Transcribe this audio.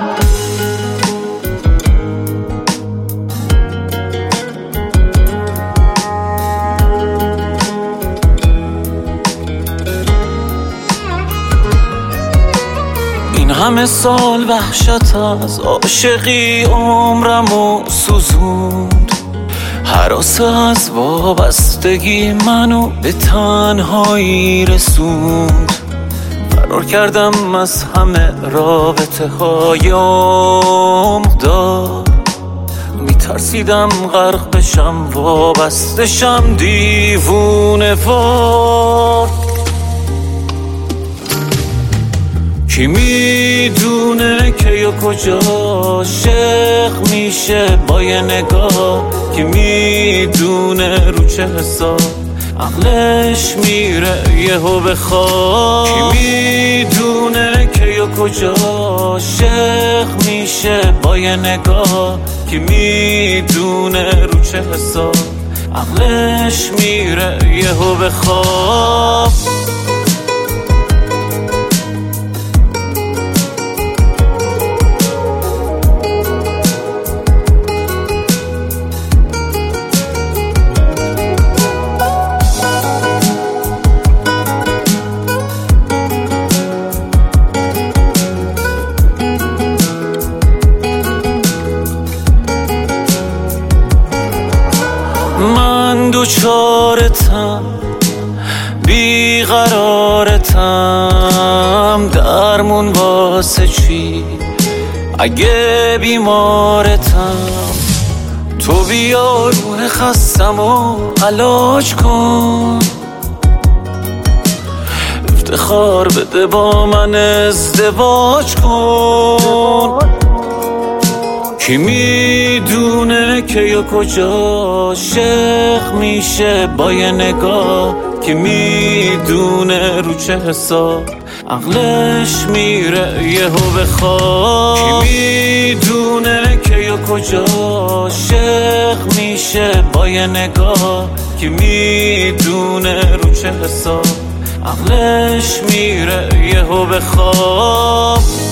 همه سال وحشت از عاشقی عمرمو سوزوند، هراس از وابستگی منو به تنهایی رسوند. فرار کردم از همه رابطه هایم دار، میترسیدم غرق بشم وابسته شم دیوونه وار. کی میدونه که یا کجا عاشق میشه با یه نگاه، کی میدونه رو چه حساب عقلش میره یهو به خواب. کی میدونه که یا کجا عاشق میشه با یه نگاه، کی میدونه رو چه حساب عقلش میره یهو به خواب. من دوچارتم بیقرارتم، درمون واسه چی اگه بیمارتم؟ تو بیا روح خستم و علاج کن، افتخار بده با من ازدواج کن. کی میدونه که یا کجا عاشق میشه با یه نگاه، کی میدونه رو چه حساب عقلش میره یهو به خواب. کی میدونه که یا کجا عاشق میشه با یه نگاه، کی میدونه رو چه حساب عقلش میره یهو به خواب.